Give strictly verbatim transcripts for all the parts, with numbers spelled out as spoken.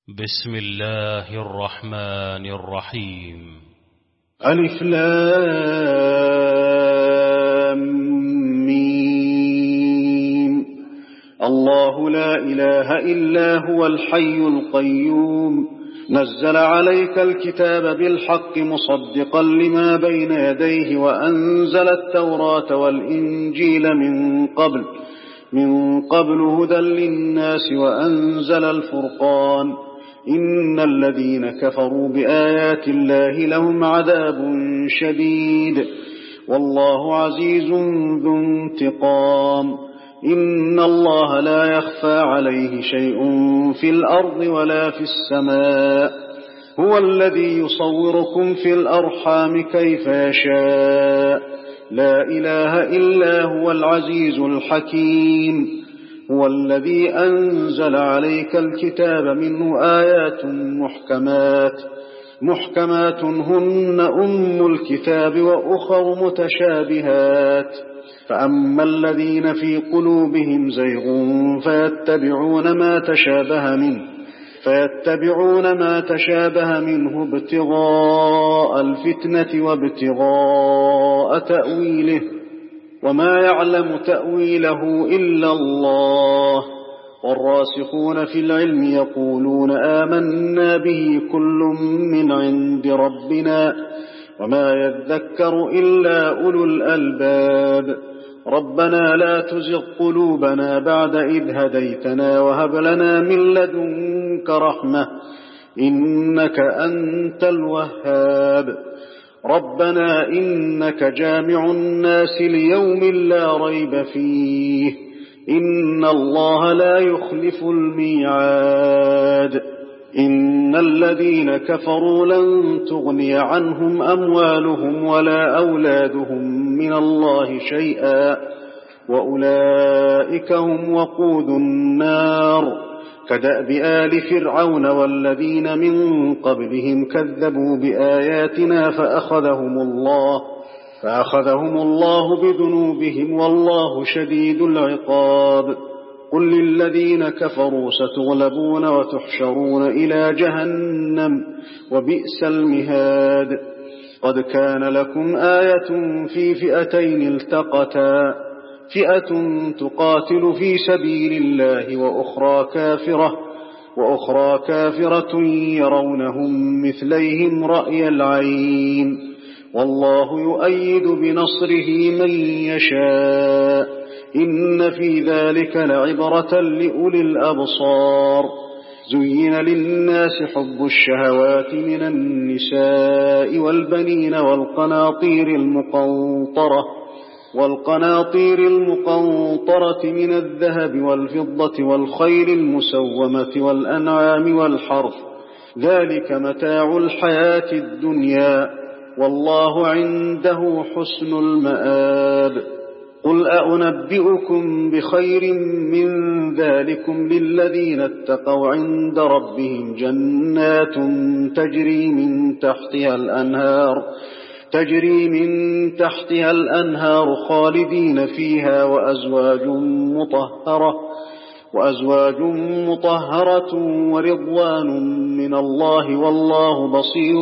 بسم الله الرحمن الرحيم. ألف لام ميم. الله لا إله إلا هو الحي القيوم، نزل عليك الكتاب بالحق مصدقا لما بين يديه، وأنزل التوراة والإنجيل من قبل من قبل هدى للناس، وأنزل الفرقان. إن الذين كفروا بآيات الله لهم عذاب شديد، والله عزيز ذو انتقام. إن الله لا يخفى عليه شيء في الأرض ولا في السماء، هو الذي يصوركم في الأرحام كيف يشاء، لا إله إلا هو العزيز الحكيم. هو الذي أنزل عليك الكتاب منه آيات محكمات محكمات هن أم الكتاب وأخر متشابهات، فأما الذين في قلوبهم زيغ فيتبعون ما تشابه منه فيتبعون ما تشابه منه ابتغاء الفتنة وابتغاء تأويله، وما يعلم تأويله إلا الله. والراسخون في العلم يقولون آمنا به كل من عند ربنا، وما يذكر إلا أولو الألباب. ربنا لا تزغ قلوبنا بعد إذ هديتنا، وهب لنا من لدنك رحمة إنك أنت الوهاب. ربنا إنك جامع الناس ليوم لا ريب فيه، إن الله لا يخلف الميعاد. إن الذين كفروا لن تغني عنهم أموالهم ولا أولادهم من الله شيئا، وأولئك هم وقود النار، كدأب آل فرعون والذين من قبلهم كذبوا بآياتنا فأخذهم الله فأخذهم الله بذنوبهم، والله شديد العقاب. قل للذين كفروا ستغلبون وتحشرون إلى جهنم، وبئس المهاد. قد كان لكم آية في فئتين التقتا، فئة تقاتل في سبيل الله وأخرى كافرة وأخرى كافرة يرونهم مثليهم رأي العين، والله يؤيد بنصره من يشاء. إن في ذلك لعبرة لأولي الأبصار. زين للناس حب الشهوات من النساء والبنين والقناطير المقنطرة والقناطير المقنطرة من الذهب والفضة والخيل المسومة والأنعام والحرث، ذلك متاع الحياة الدنيا، والله عنده حسن المآب. قل أنبئكم بخير من ذلكم للذين اتقوا عند ربهم جنات تجري من تحتها الأنهار تجري من تحتها الأنهار خالدين فيها، وأزواج مطهرة وأزواج مطهرة ورضوان من الله، والله بصير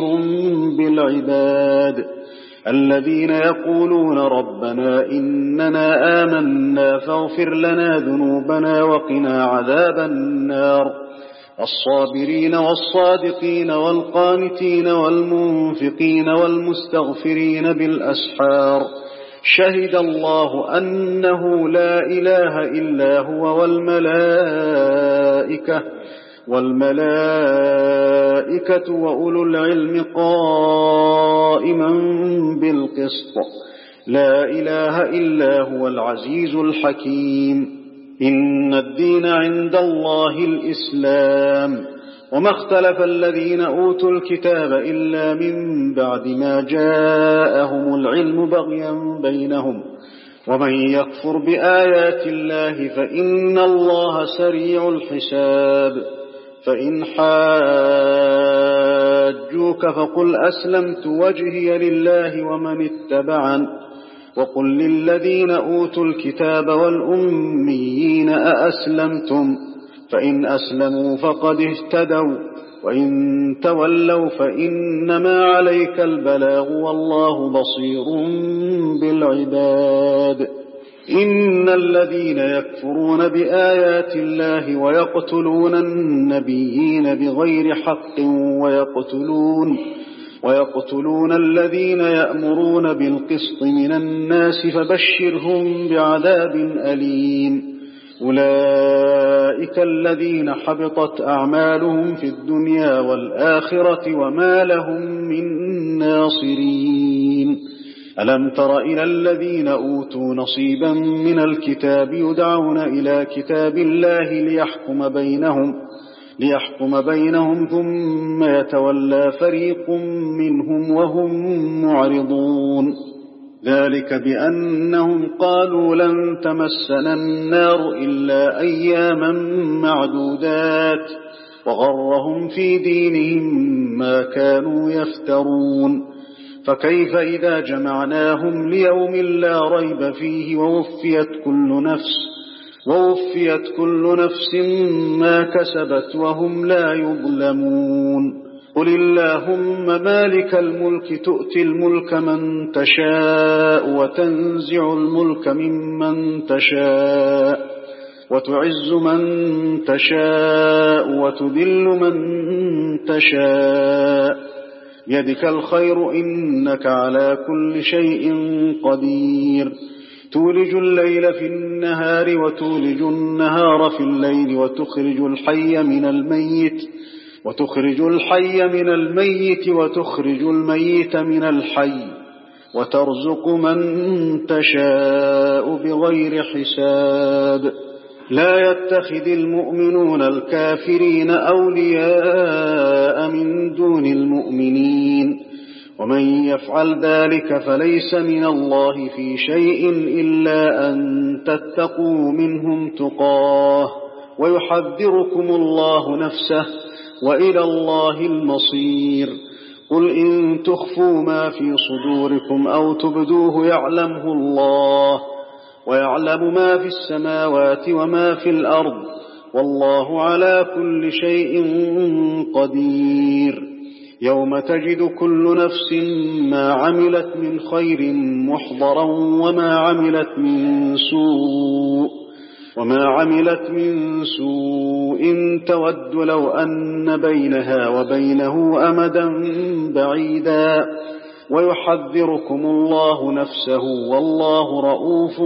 بالعباد. الذين يقولون ربنا إننا آمنا فاغفر لنا ذنوبنا وقنا عذاب النار. الصابرين والصادقين والقانتين والمنفقين والمستغفرين بالأسحار، شهد الله أنه لا إله إلا هو، والملائكة والملائكة وأولو العلم قائما بالقسط، لا إله إلا هو العزيز الحكيم. إن الدين عند الله الإسلام، وما اختلف الذين أوتوا الكتاب إلا من بعد ما جاءهم العلم بغيا بينهم، ومن يكفر بآيات الله فإن الله سريع الحساب. فإن حاجوك فقل أسلمت وجهي لله ومن اتبعن، وقل للذين أوتوا الكتاب والأميين أأسلمتم، فإن أسلموا فقد اهتدوا وإن تولوا فإنما عليك البلاغ والله بصير بالعباد. إن الذين يكفرون بآيات الله ويقتلون النبيين بغير حق ويقتلون ويقتلون الذين يأمرون بالقسط من الناس فبشرهم بعذاب أليم. أولئك الذين حبطت أعمالهم في الدنيا والآخرة وما لهم من ناصرين. ألم تر إلى الذين أوتوا نصيبا من الكتاب يدعون إلى كتاب الله ليحكم بينهم ليحكم بينهم ثم يتولى فريق منهم وهم معرضون. ذلك بأنهم قالوا لن تمسنا النار إلا أياما معدودات وغرهم في دينهم ما كانوا يفترون. فكيف إذا جمعناهم ليوم لا ريب فيه ووفيت كل نفس ووفيت كل نفس ما كسبت وهم لا يظلمون. قل اللهم مالك الملك تؤتي الملك من تشاء وتنزع الملك ممن تشاء وتعز من تشاء وتذل من تشاء بيدك الخير إنك على كل شيء قدير. تولج الليل في النهار وتولج النهار في الليل وتخرج الحي من الميت وتخرج الحي من الميت وتخرج الميت من الحي وترزق من تشاء بغير حساب. لا يتخذ المؤمنون الكافرين أولياء من دون المؤمنين ومن يفعل ذلك فليس من الله في شيء إلا أن تتقوا منهم تقاه ويحذركم الله نفسه وإلى الله المصير. قل إن تخفوا ما في صدوركم أو تبدوه يعلمه الله ويعلم ما في السماوات وما في الأرض والله على كل شيء قدير. يوم تجد كل نفس ما عملت من خير محضرا وما عملت من سوء وما عملت من سوء تود لو أن بينها وبينه أمدا بعيدا ويحذركم الله نفسه والله رؤوف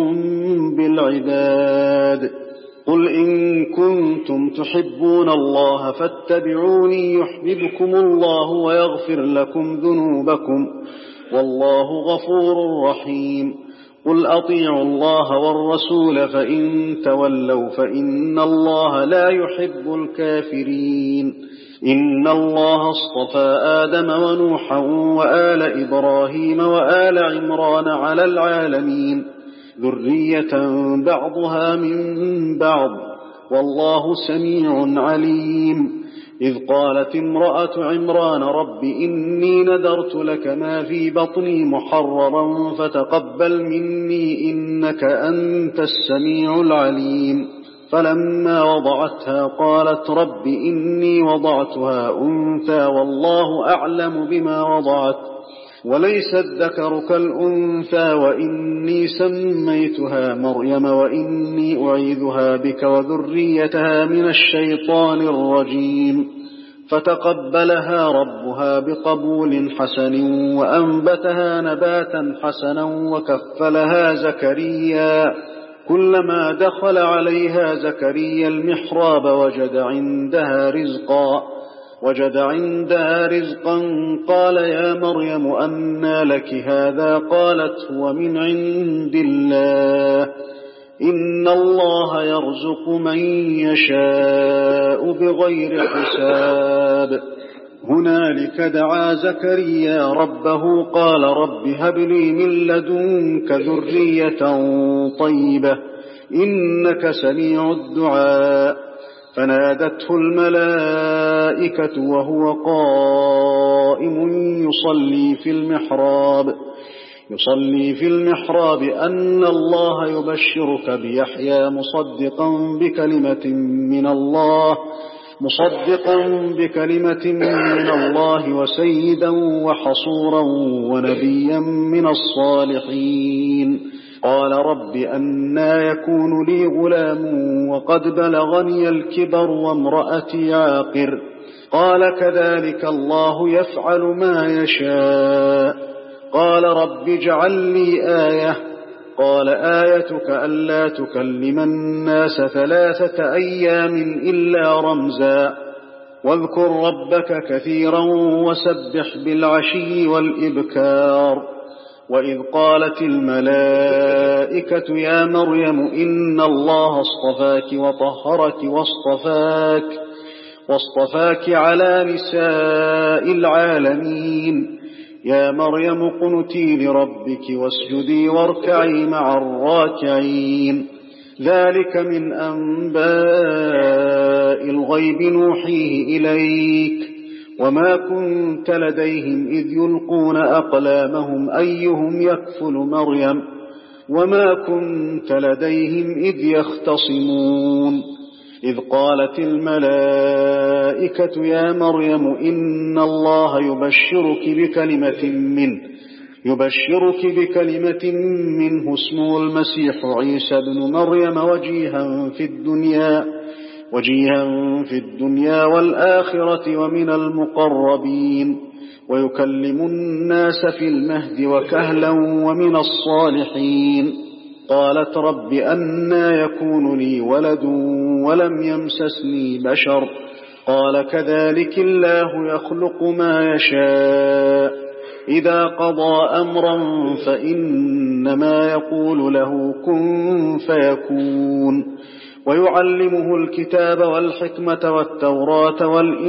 بالعباد. قل إن كنتم تحبون الله فاتبعوني يحببكم الله ويغفر لكم ذنوبكم والله غفور رحيم. قل أطيعوا الله والرسول فإن تولوا فإن الله لا يحب الكافرين. إن الله اصطفى آدم ونوحا وآل إبراهيم وآل عمران على العالمين ذرية بعضها من بعض والله سميع عليم. إذ قالت امرأة عمران رب إني نذرت لك ما في بطني محررا فتقبل مني إنك أنت السميع العليم. فلما وضعتها قالت رب إني وضعتها أنثى والله أعلم بما وضعت وليس الذكر كالأنثى وإني سميتها مريم وإني أعيذها بك وذريتها من الشيطان الرجيم. فتقبلها ربها بقبول حسن وأنبتها نباتا حسنا وكفلها زكريا. كلما دخل عليها زكريا المحراب وجد عندها رزقا وجد عندها رزقا قال يا مريم أنى لك هذا قالت هو من عند الله إن الله يرزق من يشاء بغير حساب. هنالك دعا زكريا ربه قال رب هب لي من لدنك ذرية طيبة إنك سميع الدعاء. فنادته الملائكة وهو قائم يصلي في المحراب يصلي في المحراب أن الله يبشرك بيحيى مصدقا بكلمة من الله مصدقا بكلمة من الله وسيدا وحصورا ونبيا من الصالحين. قال رب أنى يكون لي غلام وقد بلغني الكبر وامرأتي عاقر. قال كذلك الله يفعل ما يشاء. قال رب اجعل لي آية. قال آيتك ألا تكلم الناس ثلاثة أيام إلا رمزا واذكر ربك كثيرا وسبح بالعشي والإبكار. وإذ قالت الملائكة يا مريم إن الله اصطفاك وطهرك واصطفاك, واصطفاك على نساء العالمين. يا مريم قنتي لربك واسجدي واركعي مع الراكعين. ذلك من أنباء الغيب نوحيه إليك وما كنت لديهم إذ يلقون أقلامهم أيهم يكفل مريم وما كنت لديهم إذ يختصمون. إذ قالت الملائكة يا مريم إن الله يبشرك بكلمة منه يبشرك بكلمة منه اسمه المسيح عيسى بن مريم وجيها في الدنيا وجيها في الدنيا والآخرة ومن المقربين ويكلم الناس في المهد وكهلا ومن الصالحين. قالت رب أنى يكون لي ولد ولم يمسسني بشر. قال كذلك الله يخلق ما يشاء إذا قضى أمرا فإنما يقول له كن فيكون. ويعلمه الكتاب والحكمة والتوراة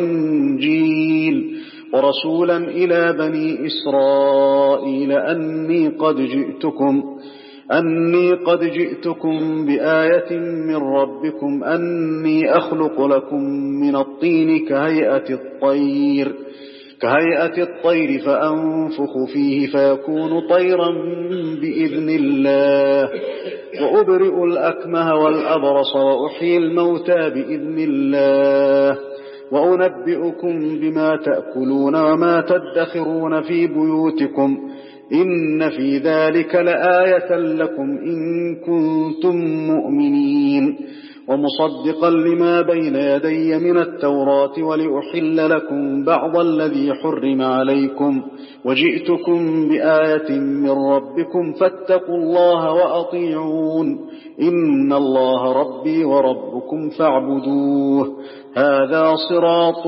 والإنجيل ورسولا إلى بني إسرائيل أني قد جئتكم أني قد جئتكم بآية من ربكم أني أخلق لكم من الطين كهيئة الطير كهيئة الطير فأنفخ فيه فيكون طيرا بإذن الله وأبرئ الأكمه والأبرص وأحيي الموتى بإذن الله وأنبئكم بما تأكلون وما تدخرون في بيوتكم إن في ذلك لآية لكم إن كنتم مؤمنين. ومصدقا لما بين يدي من التوراة ولأحل لكم بعض الذي حرم عليكم وجئتكم بآية من ربكم فاتقوا الله وأطيعون إن الله ربي وربكم فاعبدوه هذا صراط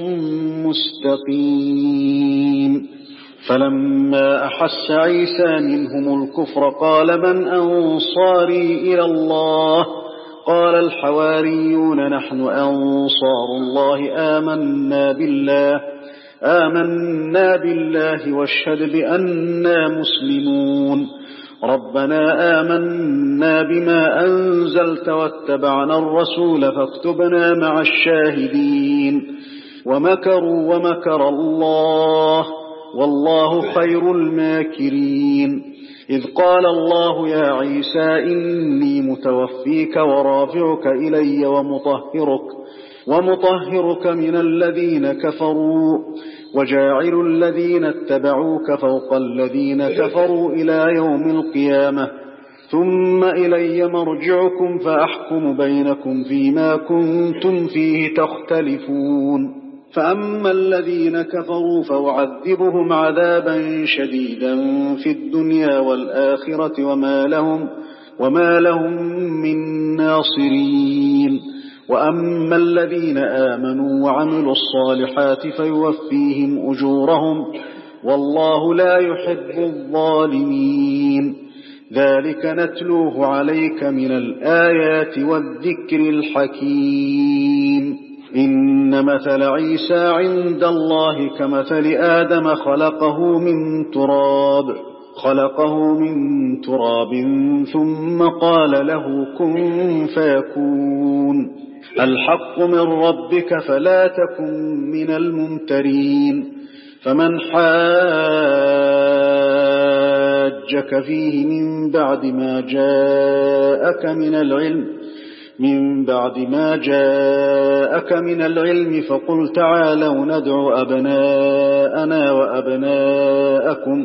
مستقيم. فلما أحس عيسى منهم الكفر قال من أنصاري إلى الله قال الحواريون نحن أنصار الله آمنا بالله آمنا بالله واشهد بأننا مسلمون. ربنا آمنا بما أنزلت واتبعنا الرسول فاكتبنا مع الشاهدين. ومكروا ومكر الله والله خير الماكرين. إذ قال الله يا عيسى إني متوفيك ورافعك إلي ومطهرك ومطهرك من الذين كفروا وجاعل الذين اتبعوك فوق الذين كفروا إلى يوم القيامة ثم إلي مرجعكم فأحكم بينكم فيما كنتم فيه تختلفون. فأما الذين كفروا فأعذبهم عذابا شديدا في الدنيا والآخرة وما لهم, وما لهم من ناصرين. وأما الذين آمنوا وعملوا الصالحات فيوفيهم أجورهم والله لا يحب الظالمين. ذلك نتلوه عليك من الآيات والذكر الحكيم. إن مثل عيسى عند الله كمثل آدم خلقه من تراب خلقه من تراب ثم قال له كن فيكون. الحق من ربك فلا تكن من الممترين. فمن حاجك فيه من بعد ما جاءك من العلم من بعد ما جاءك من العلم فقل تعالوا ندع أبناءنا وأبناءكم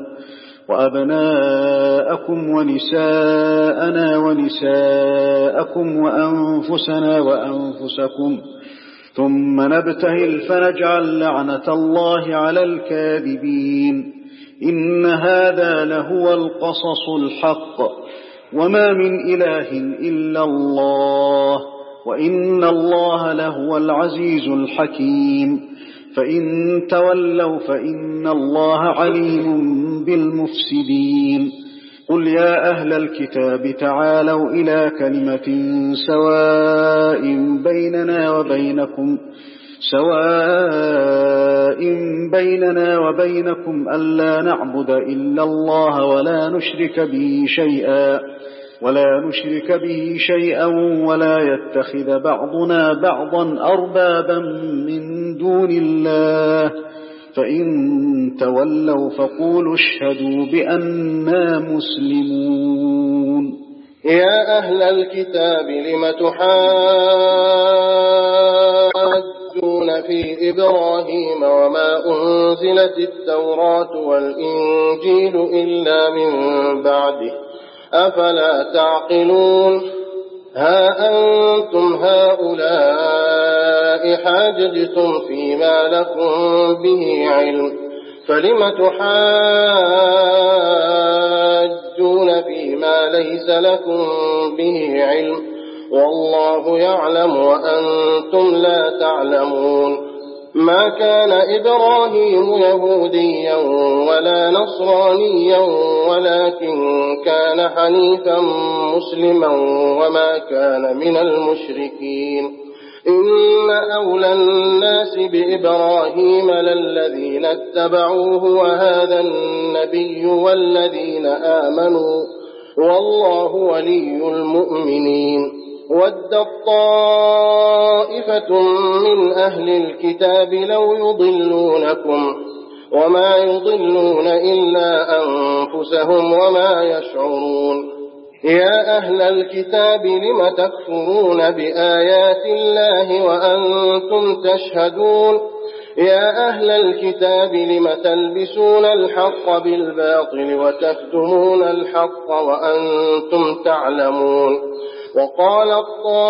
وأبناءكم ونساءنا ونساءكم وأنفسنا وأنفسكم ثم نبتهل فنجعل لعنة الله على الكاذبين إن هذا لهو القصص الحق وما من إله إلا الله وإن الله لهو العزيز الحكيم فإن تولوا فإن الله عليم بالمفسدين قل يا أهل الكتاب تعالوا إلى كلمة سواء بيننا وبينكم سواء بيننا وبينكم ألا نعبد إلا الله ولا نشرك به شيئا ولا نشرك به شيئا ولا يتخذ بعضنا بعضا أربابا من دون الله فإن تولوا فقولوا اشهدوا بأننا مسلمون يا أهل الكتاب لم تحاجون في إبراهيم وما أنزلت التوراة والإنجيل إلا من بعده أفلا تعقلون ها أنتم هؤلاء حاججتم فيما لكم به علم فلم تحاجون فيما ليس لكم به علم والله يعلم وأنتم لا تعلمون ما كان إبراهيم يهوديا ولا نصرانيا ولكن كان حنيفا مسلما وما كان من المشركين إن أولى الناس بإبراهيم للذين اتبعوه وهذا النبي والذين آمنوا والله ولي المؤمنين ودت طائفة من أهل الكتاب لو يضلونكم وما يضلون إلا أنفسهم وما يشعرون يا أهل الكتاب لم تكفرون بآيات الله وأنتم تشهدون يا أهل الكتاب لم تلبسون الحق بالباطل وتكتمون الحق وأنتم تعلمون وقالت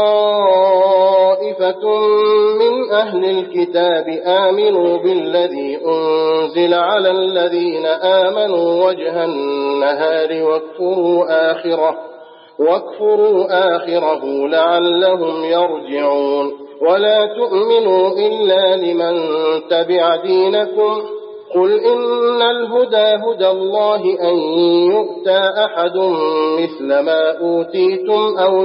طائفة من أهل الكتاب آمنوا بالذي أنزل على الذين آمنوا وجه النهار واكفروا آخره واكفروا آخره لعلهم يرجعون ولا تؤمنوا إلا لمن تبع دينكم قل إن الهدى هدى الله أن يؤتى أحد مثل ما أوتيتم أو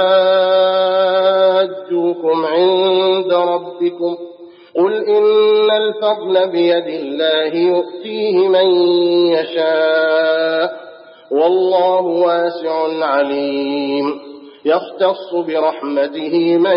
يحاجوكم عند ربكم قل إن الفضل بيد الله يؤتيه من يشاء والله واسع عليم يختص برحمته من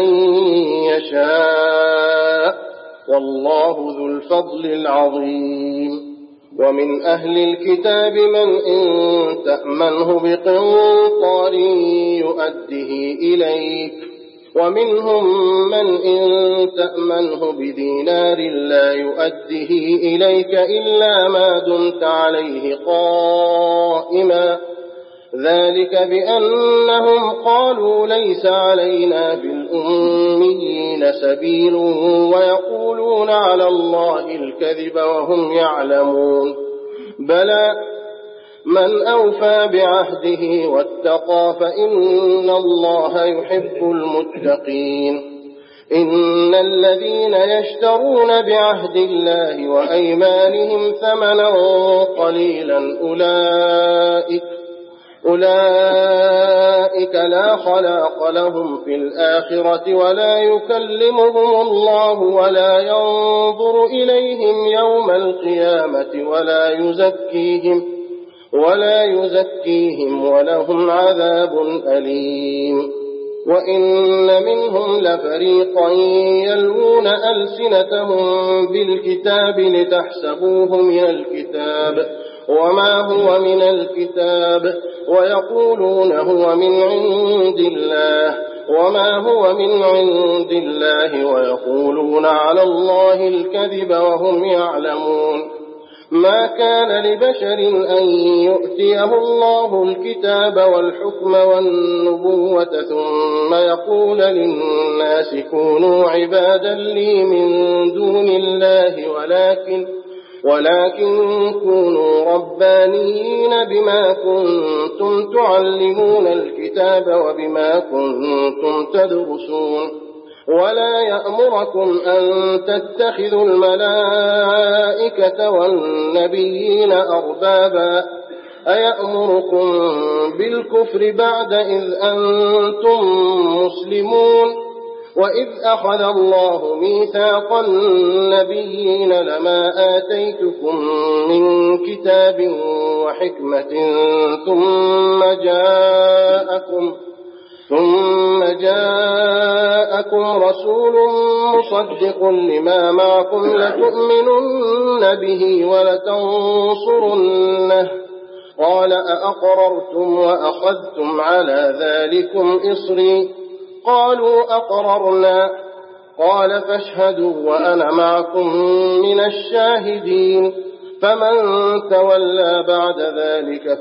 يشاء والله ذو الفضل العظيم ومن أهل الكتاب من إن تأمنه بقنطار يؤده إليك ومنهم من إن تأمنه بدينار لا يؤده إليك إلا ما دمت عليه قائما ذلك بأنهم قالوا ليس علينا في الأميين سبيل ويقولون على الله الكذب وهم يعلمون بلى من أوفى بعهده واتقى فإن الله يحب المتقين إن الذين يشترون بعهد الله وأيمانهم ثمنا قليلا أولئك أولئك لا خلاق لهم في الآخرة ولا يكلمهم الله ولا ينظر إليهم يوم القيامة ولا يزكيهم ولا يزكيهم ولهم عذاب أليم وإن منهم لفريقا يلوون ألسنتهم بالكتاب لتحسبوه من الكتاب وما هو من الكتاب ويقولون هو من عند الله وما هو من عند الله ويقولون على الله الكذب وهم يعلمون. ما كان لبشر أن يؤتيه الله الكتاب والحكم والنبوة ثم يقول للناس كونوا عبادا لي من دون الله ولكن ولكن كونوا ربانيين بما كنتم تعلمون الكتاب وبما كنتم تدرسون. ولا يأمركم أن تتخذوا الملائكة والنبيين أربابا أيأمركم بالكفر بعد إذ أنتم مسلمون. وإذ أخذ الله ميثاق النبيين لما آتيتكم من كتاب وحكمة ثم جاءكم ثم جاءكم رسول مصدق لما معكم لتؤمنن به ولتنصرنه قال أأقررتم وأخذتم على ذلكم إصري قالوا أقررنا قال فاشهدوا وأنا معكم من الشاهدين. فمن تولى بعد ذلك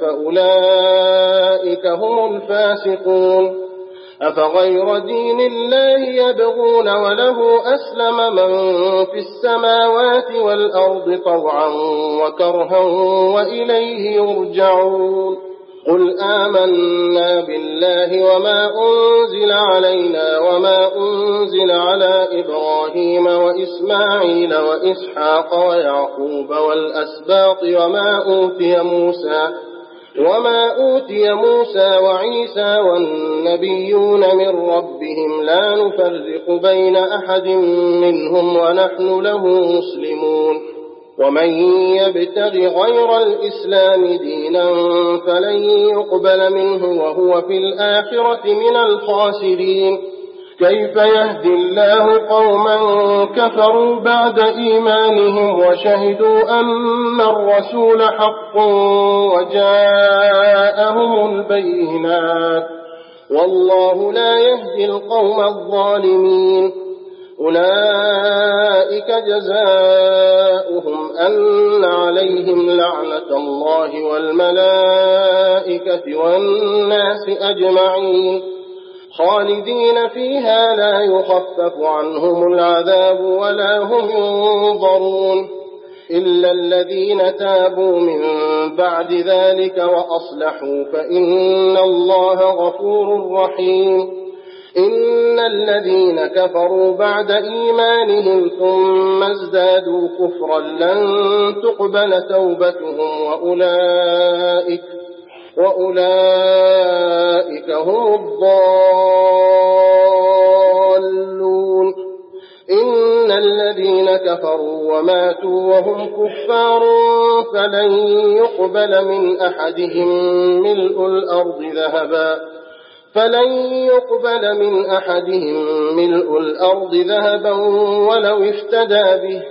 فأولئك هم الفاسقون. أفغير دين الله يبغون وله أسلم من في السماوات والأرض طوعا وكرها وإليه يرجعون. قل آمنا بالله وما أنزل علينا وما أنزل على إبراهيم وإسماعيل وإسحاق ويعقوب والأسباط وما أوتي موسى وما أوتي موسى وعيسى والنبيون من ربهم لا نفرق بين أحد منهم ونحن له مسلمون. ومن يبتغ غير الإسلام دينا فلن يقبل منه وهو في الآخرة من الخاسرين. كيف يهدي الله قوما كفروا بعد إيمانهم وشهدوا أن الرسول حق وجاءهم البينات والله لا يهدي القوم الظالمين. أولئك جزاؤهم أن عليهم لعنة الله والملائكة والناس أجمعين خالدين فيها لا يخفف عنهم العذاب ولا هم ينظرون إلا الذين تابوا من بعد ذلك وأصلحوا فإن الله غفور رحيم. إن الذين كفروا بعد إيمانهم ثم ازدادوا كفرا لن تقبل توبتهم وأولئك وأولئك هم الضالون. إن الذين كفروا وماتوا وهم كفار فلن يقبل من أحدهم ملء الأرض ذهبا فلن يقبل من أحدهم ملء الأرض ذهبا ولو افتدى به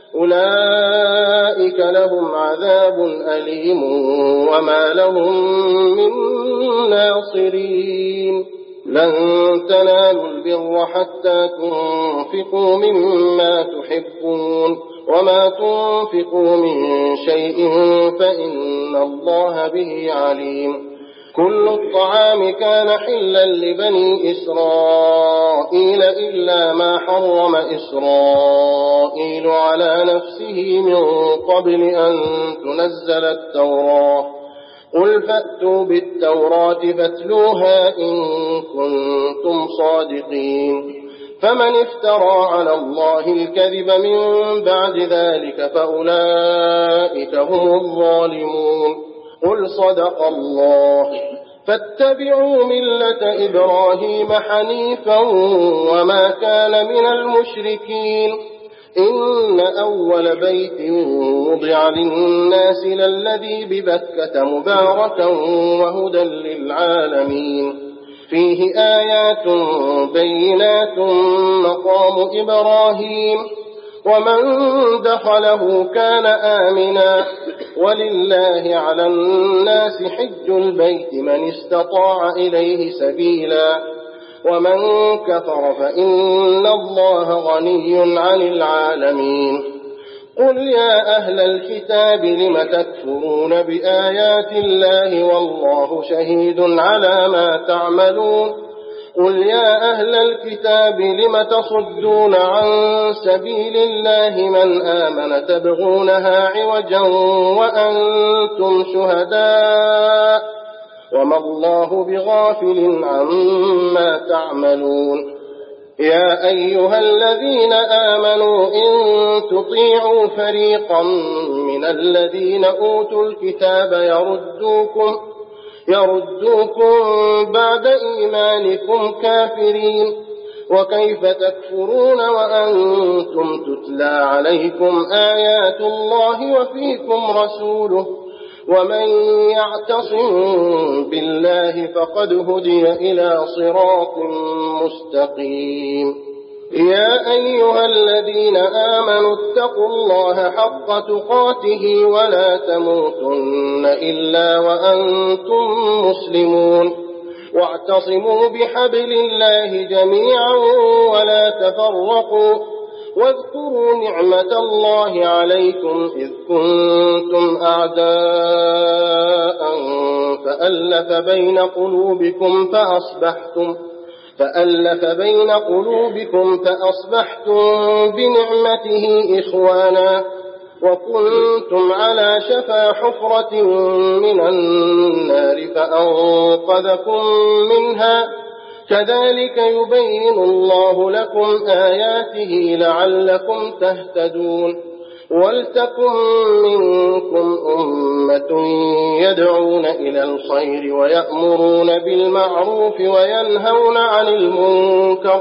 أولئك لهم عذاب أليم وما لهم من ناصرين. لن تنالوا البر حتى تنفقوا مما تحبون وما تنفقوا من شيء فإن الله به عليم. كل الطعام كان حلا لبني إسرائيل إلا ما حرم إسرائيل على نفسه من قبل أن تنزل التوراة. قل فأتوا بالتوراة فاتلوها إن كنتم صادقين. فمن افترى على الله الكذب من بعد ذلك فأولئك هم الظالمون. قل صدق الله فاتبعوا ملة إبراهيم حنيفا وما كان من المشركين. إن أول بيت وضع للناس للذي ببكة مباركا وهدى للعالمين فيه آيات بينات مقام إبراهيم ومن دخله كان آمنا ولله على الناس حج البيت من استطاع إليه سبيلا ومن كفر فإن الله غني عن العالمين. قل يا أهل الكتاب لم تكفرون بآيات الله والله شهيد على ما تعملون. قل يا أهل الكتاب لم تصدون عن سبيل الله من آمن تبغونها عوجا وأنتم شهداء وما الله بغافل عما تعملون. يا أيها الذين آمنوا إن تطيعوا فريقا من الذين أوتوا الكتاب يردوكم يردوكم بعد إيمانكم كافرين وكيف تكفرون وأنتم تتلى عليكم آيات الله وفيكم رسوله ومن يعتصم بالله فقد هدي إلى صراط مستقيم. يا أيها الذين آمنوا اتقوا الله حق تقاته ولا تموتن إلا وأنتم مسلمون واعتصموا بحبل الله جميعا ولا تفرقوا واذكروا نعمة الله عليكم إذ كنتم أعداء فألف بين قلوبكم فأصبحتم فألف بين قلوبكم فأصبحتم بنعمته إخوانا وكنتم على شفا حفرة من النار فأنقذكم منها كذلك يبين الله لكم آياته لعلكم تهتدون. ولتكن منكم أمة يدعون إلى الخير ويأمرون بالمعروف وينهون عن المنكر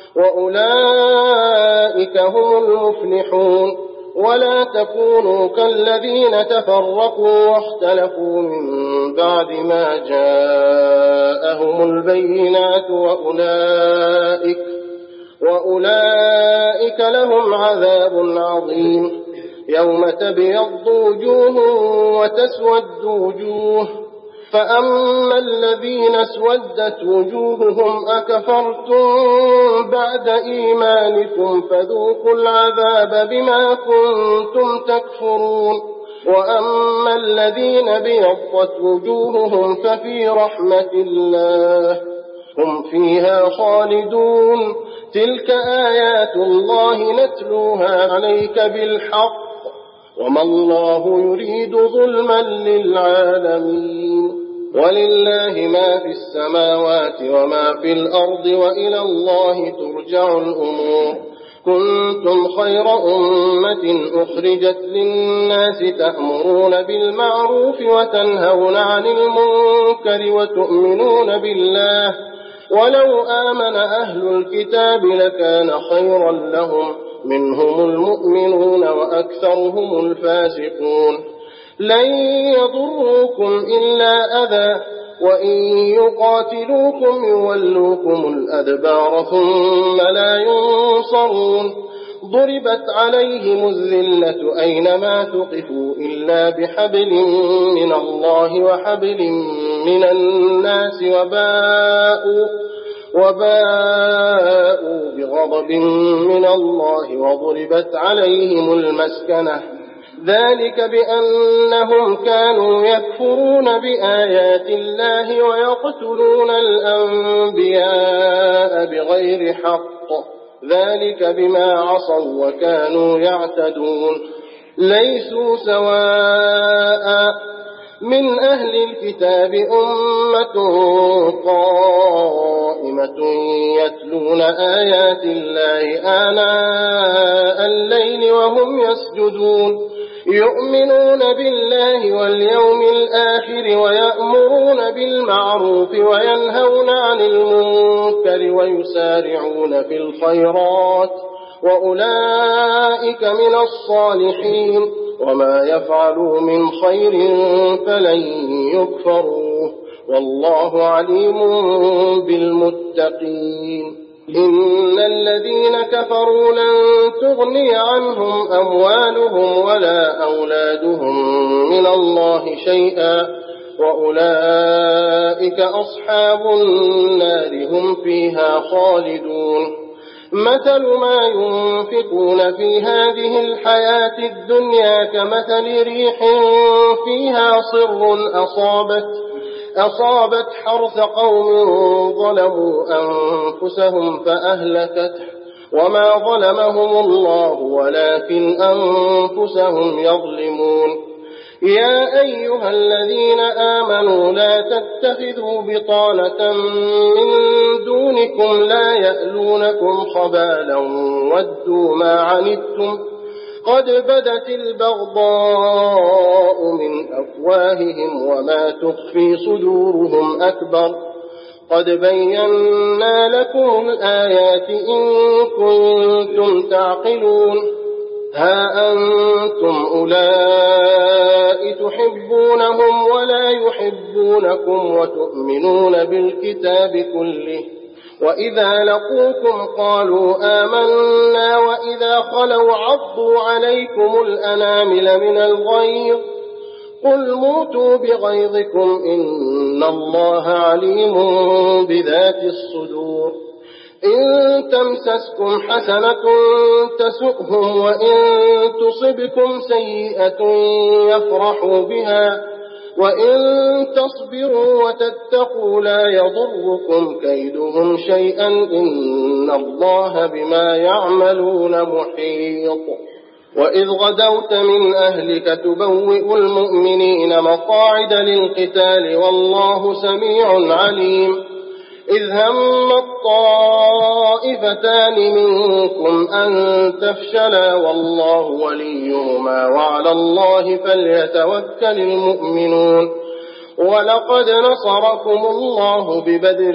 وأولئك هم المفلحون. ولا تكونوا كالذين تفرقوا واختلفوا من بعد ما جاءهم البينات وأولئك, وأولئك لهم عذاب عظيم. يوم تبيض وجوه وتسود وجوه فأما الذين اسودت وجوههم أكفرتم بعد إيمانكم فذوقوا العذاب بما كنتم تكفرون. وأما الذين بيضت وجوههم ففي رحمة الله هم فيها خالدون. تلك آيات الله نتلوها عليك بالحق وما الله يريد ظلما للعالمين. ولله ما في السماوات وما في الأرض وإلى الله ترجع الأمور. كنتم خير أمة أخرجت للناس تأمرون بالمعروف وتنهون عن المنكر وتؤمنون بالله ولو آمن أهل الكتاب لكان خيرا لهم منهم المؤمنون وأكثرهم الفاسقون. لن يضروكم إلا أذى وإن يقاتلوكم يولوكم الأدبار ثم لا ينصرون. ضربت عليهم الذلة أينما ثقفوا إلا بحبل من الله وحبل من الناس وباءوا, وباءوا بغضب من الله وضربت عليهم المسكنة ذلك بأنهم كانوا يكفرون بآيات الله ويقتلون الأنبياء بغير حق ذلك بما عصوا وكانوا يعتدون. ليسوا سواء من أهل الكتاب أمة قائمة يتلون آيات الله آناء الليل وهم يسجدون يؤمنون بالله واليوم الآخر ويأمرون بالمعروف وينهون عن المنكر ويسارعون في الخيرات وأولئك من الصالحين وما يفعلوا من خير فلن يكفروه والله عليم بالمتقين. إن الذين كفروا لن تغني عنهم أموالهم ولا أولادهم من الله شيئا وأولئك أصحاب النار هم فيها خالدون مثل ما ينفقون في هذه الحياة الدنيا كمثل ريح فيها صر أصابت, أصابت حرث قوم ظلموا أنفسهم فأهلكته وما ظلمهم الله ولكن أنفسهم يظلمون يا أيها الذين آمنوا لا تتخذوا بطانة من دونكم لا يألونكم خبالا ودوا ما عنتم قد بدت البغضاء من أفواههم وما تخفي صدورهم أكبر قد بينا لكم الآيات إن كنتم تعقلون ها أنتم أولئك تحبونهم ولا يحبونكم وتؤمنون بالكتاب كله وإذا لقوكم قالوا آمنا وإذا خلوا عضوا عليكم الأنامل من الغيظ قل موتوا بغيظكم إن الله عليم بذات الصدور إن تمسسكم حسنة تسؤهم وإن تصبكم سيئة يفرحوا بها وإن تصبروا وتتقوا لا يضركم كيدهم شيئا إن الله بما يعملون محيط وإذ غدوت من أهلك تبوئ المؤمنين مقاعد للقتال والله سميع عليم إذ هم الطائفتان منكم أن تفشلا والله وليهما وعلى الله فليتوكل المؤمنون ولقد نصركم الله ببدر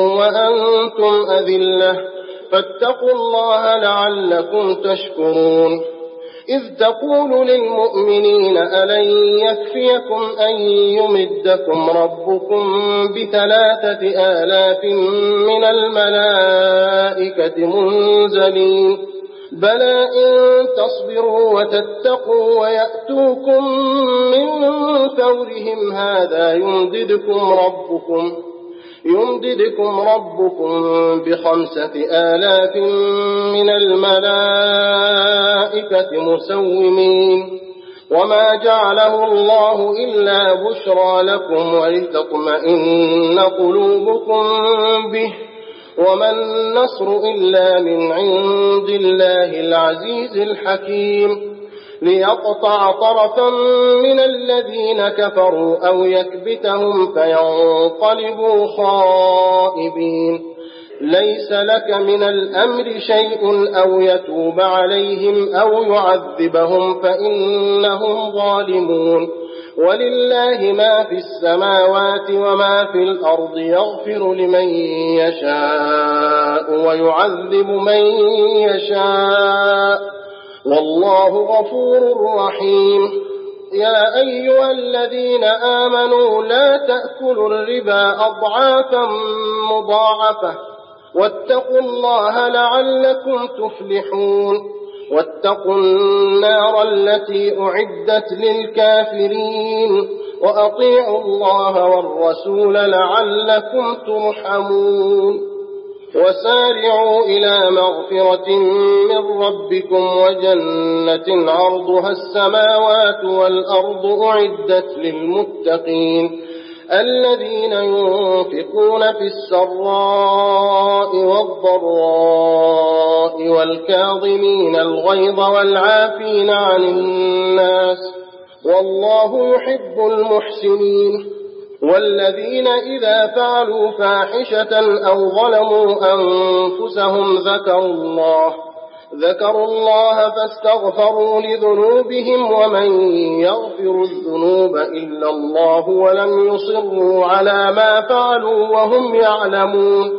وأنتم أذلة فاتقوا الله لعلكم تشكرون إذ تقول للمؤمنين ألن يكفيكم أن يمدكم ربكم بثلاثة آلاف من الملائكة منزلين بلى إن تصبروا وتتقوا ويأتوكم من فورهم هذا يمددكم ربكم يمددكم ربكم بخمسة آلاف من الملائكة مسومين وما جعله الله إلا بشرى لكم ولتطمئن قلوبكم به وما النصر إلا من عند الله العزيز الحكيم ليقطع طرفا من الذين كفروا أو يكبتهم فينقلبوا خائبين ليس لك من الأمر شيء أو يتوب عليهم أو يعذبهم فإنهم ظالمون ولله ما في السماوات وما في الأرض يغفر لمن يشاء ويعذب من يشاء والله غفور رحيم يا أيها الذين آمنوا لا تأكلوا الربا أضعافا مضاعفة واتقوا الله لعلكم تفلحون واتقوا النار التي أعدت للكافرين وأطيعوا الله والرسول لعلكم ترحمون وسارعوا إلى مغفرة من ربكم وجنة عرضها السماوات والأرض أعدت للمتقين الذين ينفقون في السراء والضراء والكاظمين الغيظ والعافين عن الناس والله يحب المحسنين والذين إذا فعلوا فاحشة أو ظلموا أنفسهم ذكروا الله ذكروا الله فاستغفروا لذنوبهم ومن يغفر الذنوب إلا الله ولم يصروا على ما فعلوا وهم يعلمون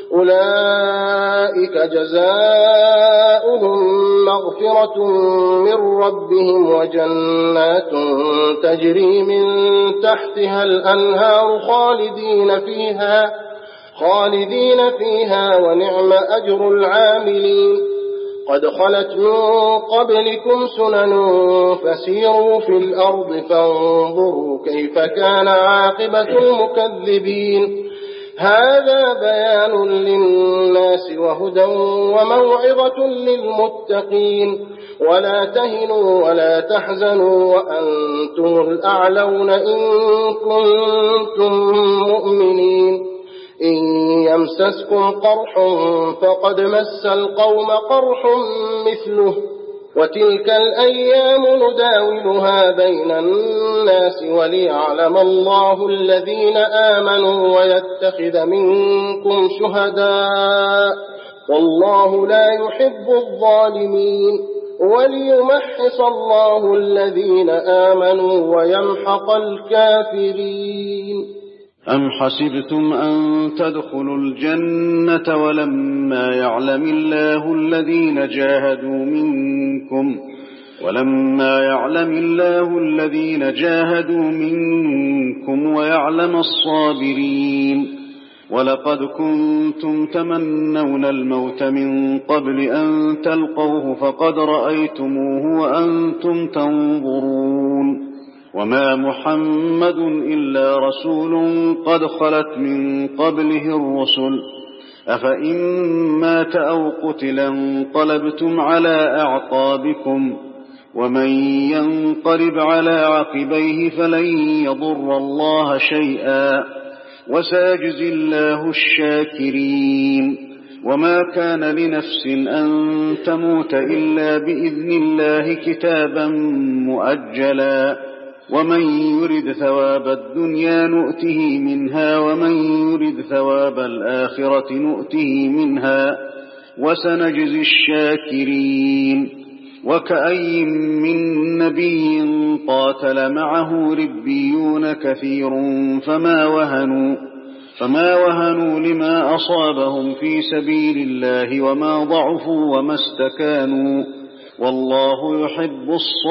أولئك جزاؤهم مغفرة من ربهم وجنات تجري من تحتها الأنهار خالدين فيها خالدين فيها ونعم أجر العاملين قد خلت من قبلكم سنن فسيروا في الأرض فانظروا كيف كان عاقبة المكذبين هذا بيان للناس وهدى وموعظة للمتقين ولا تهنوا ولا تحزنوا وأنتم الأعلون إن كنتم مؤمنين إن يمسسكم قرح فقد مس القوم قرح مثله وتلك الأيام نداولها بين الناس وليعلم الله الذين آمنوا ويتخذ منكم شهداء والله لا يحب الظالمين وليمحص الله الذين آمنوا ويمحق الكافرين أم حسبتم أن تدخلوا الجنة ولما يعلم الله الذين جاهدوا منكم ولما يعلم الله الذين جاهدوا منكم ويعلم الصابرين ولقد كنتم تمنون الموت من قبل أن تلقوه فقد رأيتموه وأنتم تنظرون وما محمد إلا رسول قد خلت من قبله الرسل أفإن مات أو قتل انقلبتم على أعقابكم ومن ينقلب على عقبيه فلن يضر الله شيئا وسيجزي الله الشاكرين وما كان لنفس أن تموت إلا بإذن الله كتابا مؤجلا ومن يرد ثواب الدنيا نؤته منها ومن يرد ثواب الآخرة نؤته منها وسنجزي الشاكرين وكأي من نبي قاتل معه ربيون كثير فما وهنوا فما وهنوا لما أصابهم في سبيل الله وما ضعفوا وما استكانوا والله يحب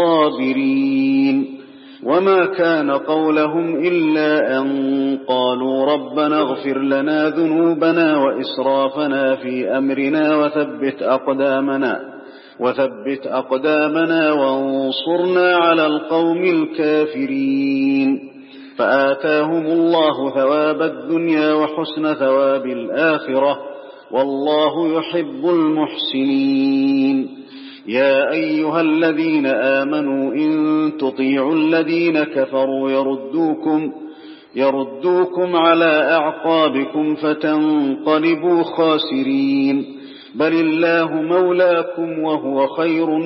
الصابرين وما كان قولهم إلا أن قالوا ربنا اغفر لنا ذنوبنا وإسرافنا في أمرنا وثبت أقدامنا وثبت أقدامنا وانصرنا على القوم الكافرين فآتاهم الله ثواب الدنيا وحسن ثواب الآخرة والله يحب المحسنين يا أيها الذين آمنوا إن تطيعوا الذين كفروا يردوكم يردوكم على أعقابكم فتنقلبوا خاسرين بل الله مولاكم وهو خير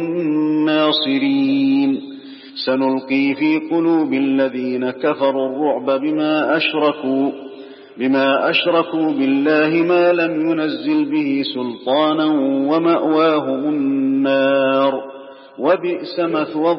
الناصرين سنلقي في قلوب الذين كفروا الرعب بما أشركوا بما أشركوا بالله ما لم ينزل به سلطانا ومأواهم النار وبئس مثوى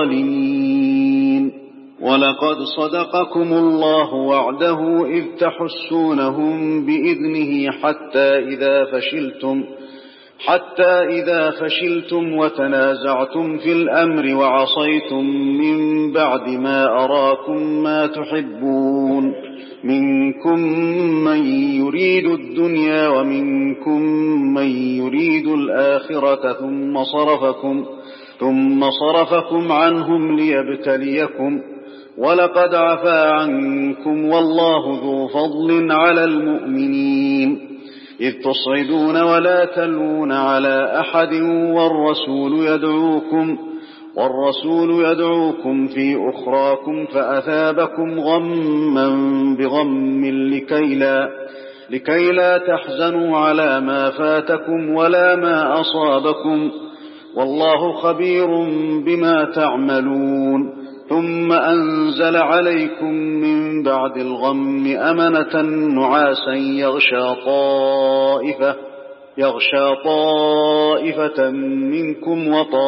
الظالمين ولقد صدقكم الله وعده إذ تحسونهم بإذنه حتى إذا فشلتم حتى إذا فشلتم وتنازعتم في الأمر وعصيتم من بعد ما أراكم ما تحبون منكم من يريد الدنيا ومنكم من يريد الآخرة ثم صرفكم ثم صرفكم عنهم ليبتليكم ولقد عفا عنكم والله ذو فضل على المؤمنين إذ تصعدون ولا تلون على أحد والرسول يدعوكم والرسول يدعوكم في أخراكم فأثابكم غما بغم لكي لا, لكي لا تحزنوا على ما فاتكم ولا ما أصابكم والله خبير بما تعملون ثم أنزل عليكم من بعد الغم أمنة نعاسا يغشى طائفة يغشى طائفة منكم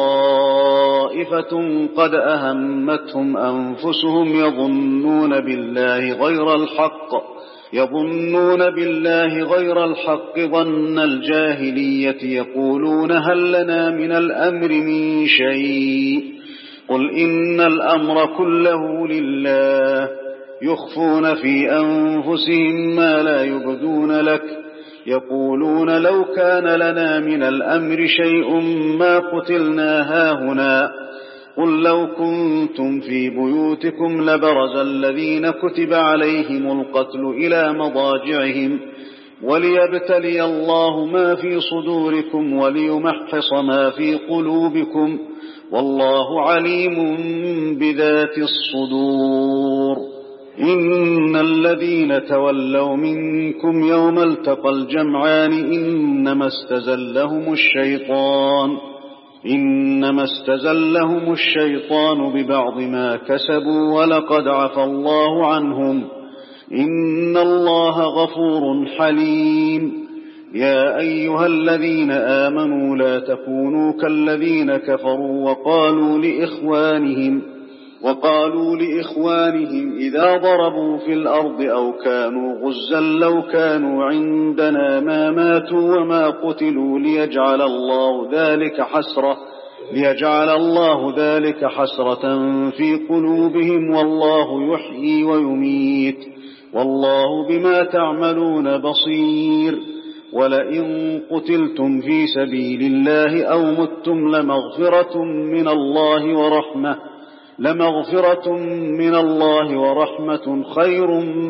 وطائفة قد أهمتهم أنفسهم يظنون بالله غير الحق يظنون بالله غير الحق ظن الجاهلية يقولون هل لنا من الأمر من شيء قل إن الأمر كله لله يخفون في أنفسهم ما لا يبدون لك يقولون لو كان لنا من الأمر شيء ما قتلنا هاهنا قل لو كنتم في بيوتكم لبرز الذين كتب عليهم القتل إلى مضاجعهم وليبتلي الله ما في صدوركم وليمحص ما في قلوبكم والله عليم بذات الصدور. إن الذين تولوا منكم يوم التقى الجمعان إنما استزلهم الشيطان إنما استزلهم الشيطان ببعض ما كسبوا ولقد عفى الله عنهم إن الله غفور حليم. يا أيها الذين آمنوا لا تكونوا كالذين كفروا وقالوا لإخوانهم وقالوا لإخوانهم إذا ضربوا في الأرض أو كانوا غزا لو كانوا عندنا ما ماتوا وما قتلوا ليجعل الله ذلك حسرة ليجعل الله ذلك حسرة في قلوبهم والله يحيي ويميت والله بما تعملون بصير. ولئن قتلتم في سبيل الله أو متم لمغفرة من الله ورحمة لمغفرة من الله ورحمة خير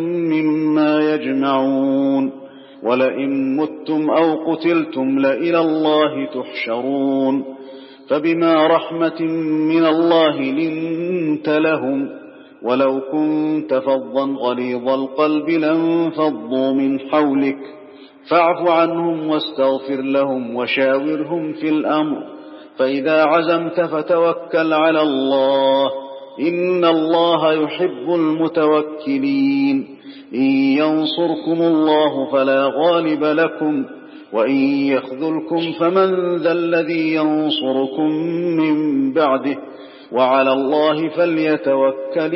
مما يجمعون. ولئن متم أو قتلتم لإلى الله تحشرون. فبما رحمة من الله لنت لهم ولو كنت فظا غليظ القلب لانفضوا من حولك فاعف عنهم واستغفر لهم وشاورهم في الأمر فإذا عزمت فتوكل على الله إن الله يحب المتوكلين. إن ينصركم الله فلا غالب لكم وإن يخذلكم فمن ذا الذي ينصركم من بعده وعلى الله فليتوكل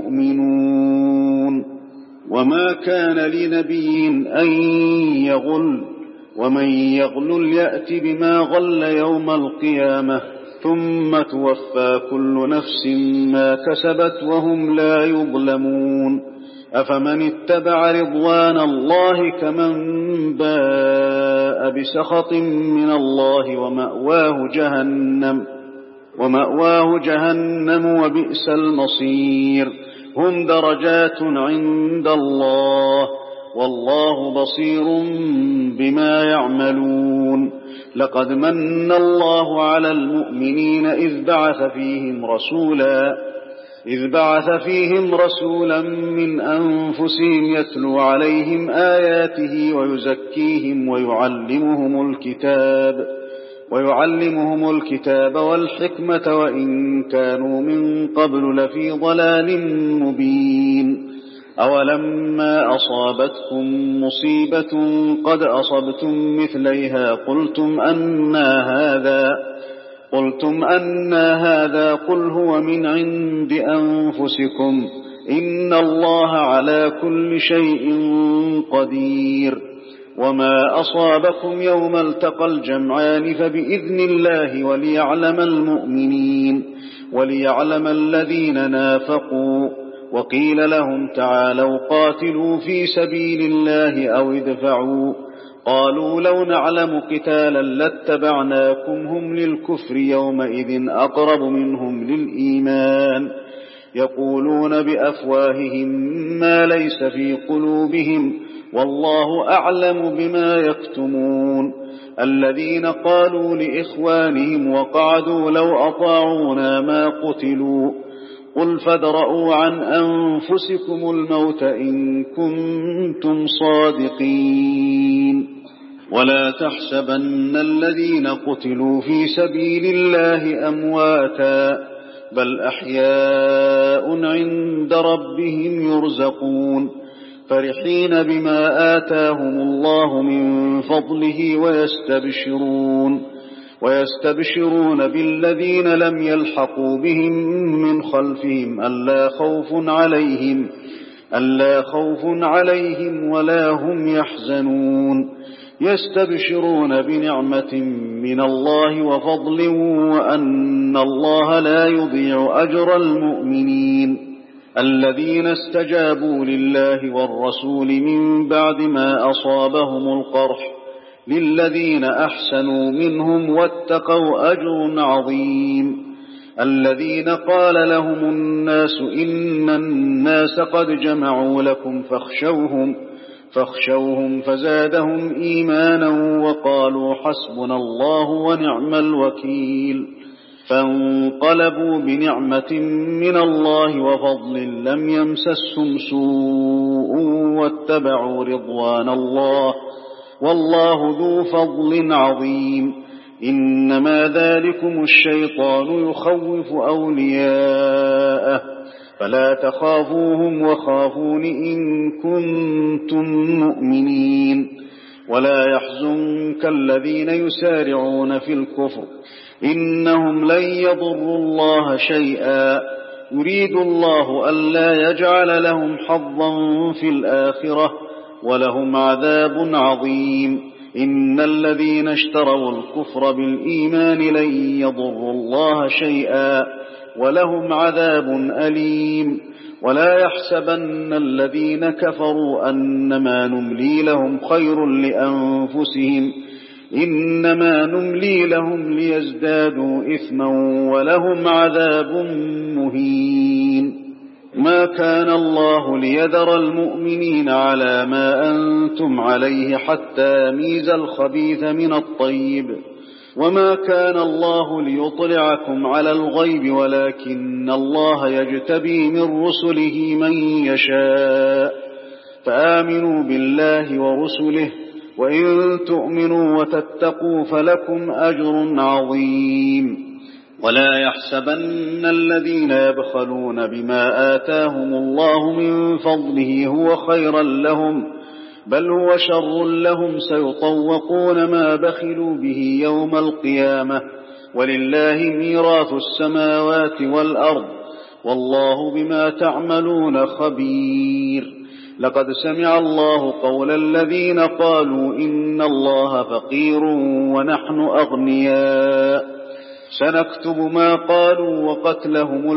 المؤمنون. وما كان لنبي أن يغل ومن يغلل يأت بما غل يوم القيامة ثم توفى كل نفس ما كسبت وهم لا يظلمون. أفمن اتبع رضوان الله كمن باء بسخط من الله ومأواه جهنم ومأواه جهنم وبئس المصير. هم درجات عند الله والله بصير بما يعملون. لقد من الله على المؤمنين إذ بعث فيهم رسولا إذ بعث فيهم رسولا من أنفسهم يتلو عليهم آياته ويزكيهم ويعلمهم الكتاب ويعلمهم الكتاب والحكمة وإن كانوا من قبل لفي ضلال مبين. أولما أصابتكم مصيبة قد أصبتم مثليها قلتم أنى هذا قلتم أنى هذا قل هو من عند أنفسكم إن الله على كل شيء قدير. وما أصابكم يوم التقى الجمعان فبإذن الله وليعلم المؤمنين وليعلم الذين نافقوا. وقيل لهم تعالوا قاتلوا في سبيل الله أو ادفعوا قالوا لو نعلم قتالا لاتبعناكم هم للكفر يومئذ أقرب منهم للإيمان يقولون بأفواههم ما ليس في قلوبهم والله أعلم بما يكتمون. الذين قالوا لإخوانهم وقعدوا لو أطاعونا ما قتلوا قل فادرءوا عن أنفسكم الموت إن كنتم صادقين. ولا تحسبن الذين قتلوا في سبيل الله أمواتا بل أحياء عند ربهم يرزقون فرحين بما آتاهم الله من فضله ويستبشرون ويستبشرون بالذين لم يلحقوا بهم من خلفهم ألا خوف عليهم ألا خوف عليهم ولا هم يحزنون يستبشرون بنعمة من الله وفضل وأن الله لا يضيع أجر المؤمنين. الذين استجابوا لله والرسول من بعد ما أصابهم القرح للذين أحسنوا منهم واتقوا أجر عظيم. الذين قال لهم الناس إن الناس قد جمعوا لكم فاخشوهم فاخشوهم فزادهم إيمانا وقالوا حسبنا الله ونعم الوكيل. فانقلبوا بنعمة من الله وفضل لم يمسسهم سوء واتبعوا رضوان الله والله ذو فضل عظيم. إنما ذلكم الشيطان يخوف أولياءه فلا تخافوهم وخافون إن كنتم مؤمنين. ولا يحزنك الذين يسارعون في الكفر إنهم لن يضروا الله شيئا يريد الله ألا يجعل لهم حظا في الآخرة ولهم عذاب عظيم. إن الذين اشتروا الكفر بالإيمان لن يضروا الله شيئا ولهم عذاب أليم. ولا يحسبن الذين كفروا أنما نملي لهم خير لأنفسهم إنما نملي لهم ليزدادوا إثما ولهم عذاب مهين. ما كان الله ليذر المؤمنين على ما أنتم عليه حتى يميز الخبيث من الطيب وما كان الله ليطلعكم على الغيب ولكن الله يجتبي من رسله من يشاء. فآمنوا بالله ورسله وإن تؤمنوا وتتقوا فلكم أجر عظيم. ولا يحسبن الذين يبخلون بما آتاهم الله من فضله هو خيرا لهم بل هو شر لهم سيطوقون ما بخلوا به يوم القيامة ولله ميراث السماوات والأرض والله بما تعملون خبير. لقد سمع الله قول الذين قالوا إن الله فقير ونحن أغنياء سنكتب ما قالوا وقتلهم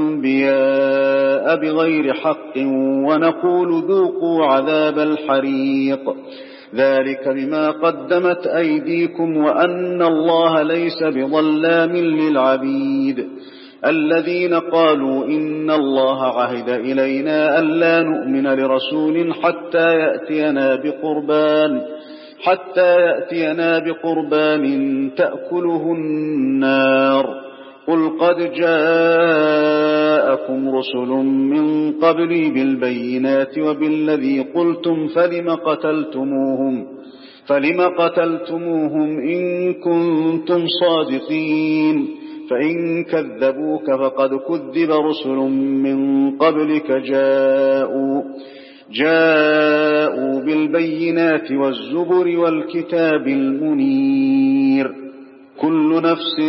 الأنبياء بغير حق ونقول ذوقوا عذاب الحريق ذلك بما قدمت أيديكم وأن الله ليس بظلام للعبيد. الذين قالوا إن الله عهد إلينا ألا نؤمن لرسول حتى يأتينا بقربان حتى يأتينا بقربان تأكله النار قل قد جاءكم رسل من قبلي بالبينات وبالذي قلتم فلم قتلتموهم فلم قتلتموهم إن كنتم صادقين. فإن كذبوك فقد كذب رسل من قبلك جاءوا جاءوا بالبينات والزبر والكتاب المنير. كل نفس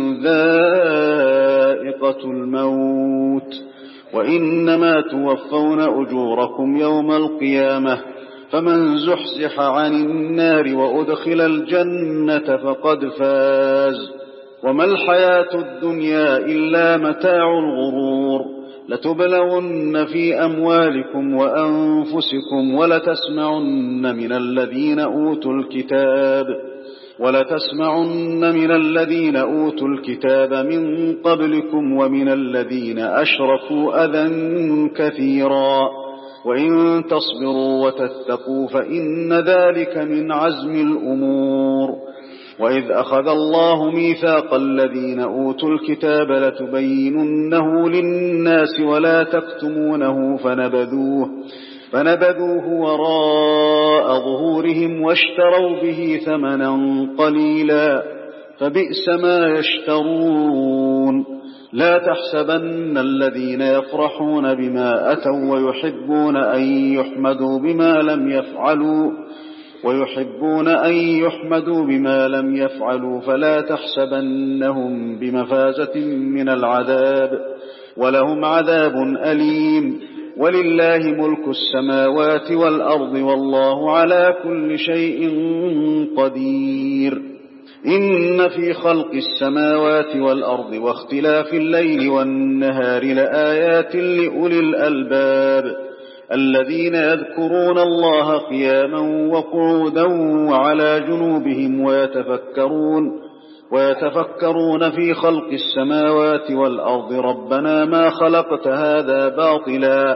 ذائقة الموت وإنما توفون أجوركم يوم القيامة فمن زحزح عن النار وأدخل الجنة فقد فاز وما الحياة الدنيا إلا متاع الغرور. لتبلون في أموالكم وأنفسكم ولتسمعن من الذين أوتوا الكتاب ولتسمعن من الذين أوتوا الكتاب من قبلكم ومن الذين أشركوا أذى كثيرا وإن تصبروا وتتقوا فإن ذلك من عزم الأمور. وإذ أخذ الله ميثاق الذين أوتوا الكتاب لتبيننه للناس ولا تكتمونه فنبذوه فنبذوه وراء ظهورهم واشتروا به ثمنا قليلا فبئس ما يشترون. لا تحسبن الذين يفرحون بما أتوا ويحبون أن يحمدوا بما لم يفعلوا ويحبون أن يحمدوا بما لم يفعلوا فلا تحسبنهم بمفازة من العذاب ولهم عذاب أليم. ولله ملك السماوات والأرض والله على كل شيء قدير. إن في خلق السماوات والأرض واختلاف الليل والنهار لآيات لأولي الألباب الذين يذكرون الله قياما وقعودا وعلى جنوبهم ويتفكرون ويتفكرون في خلق السماوات والأرض ربنا ما خلقت هذا باطلا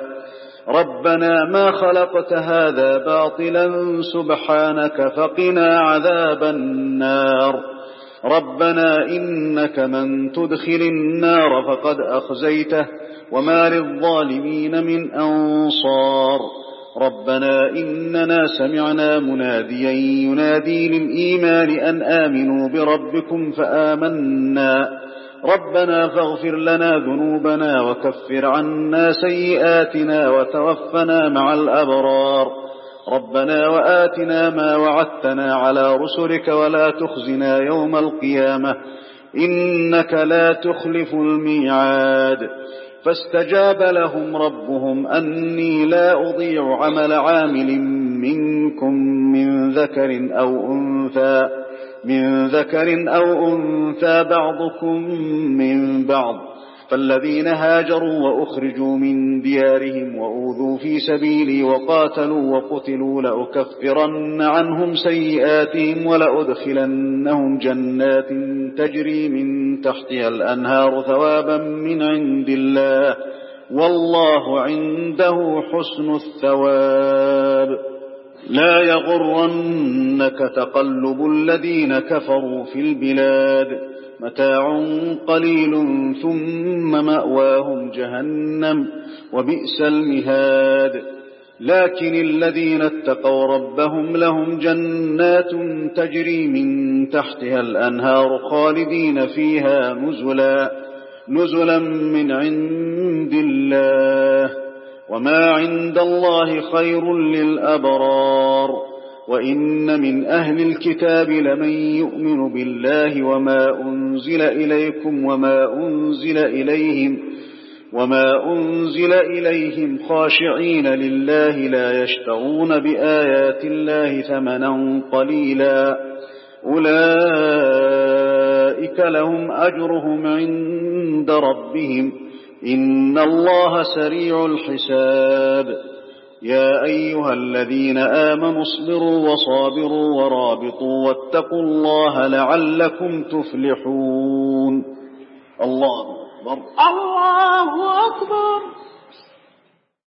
ربنا ما خلقت هذا باطلا سبحانك فقنا عذاب النار ربنا إنك من تدخل النار فقد أخزيته وما للظالمين من أنصار ربنا إننا سمعنا مناديا ينادي للإيمان أن آمنوا بربكم فآمنا ربنا فاغفر لنا ذنوبنا وكفر عنا سيئاتنا وتوفنا مع الأبرار ربنا وآتنا ما وعدتنا على رسلك ولا تخزنا يوم القيامة إنك لا تخلف الميعاد فاستجاب لهم ربهم أني لا أضيع عمل عامل منكم من ذكر أو أنثى من ذكر أو أنثى بعضكم من بعض فالذين هاجروا وأخرجوا من ديارهم وأوذوا في سبيلي وقاتلوا وقتلوا لأكفرن عنهم سيئاتهم ولأدخلنهم جنات تجري من تحتها الأنهار ثوابا من عند الله والله عنده حسن الثواب لا يغرنك تقلب الذين كفروا في البلاد متاع قليل ثم مأواهم جهنم وبئس المهاد لكن الذين اتقوا ربهم لهم جنات تجري من تحتها الأنهار خالدين فيها نزلا نزلا من عند الله وما عند الله خير للأبرار وإن من أهل الكتاب لمن يؤمن بالله وما أنزل إليكم وما أنزل إليهم وما أنزل إليهم خاشعين لله لا يشترون بآيات الله ثمنا قليلا أولئك لهم أجرهم عند ربهم إن الله سريع الحساب يا أيها الذين آمنوا اصبروا وصابروا ورابطوا واتقوا الله لعلكم تفلحون الله أكبر الله أكبر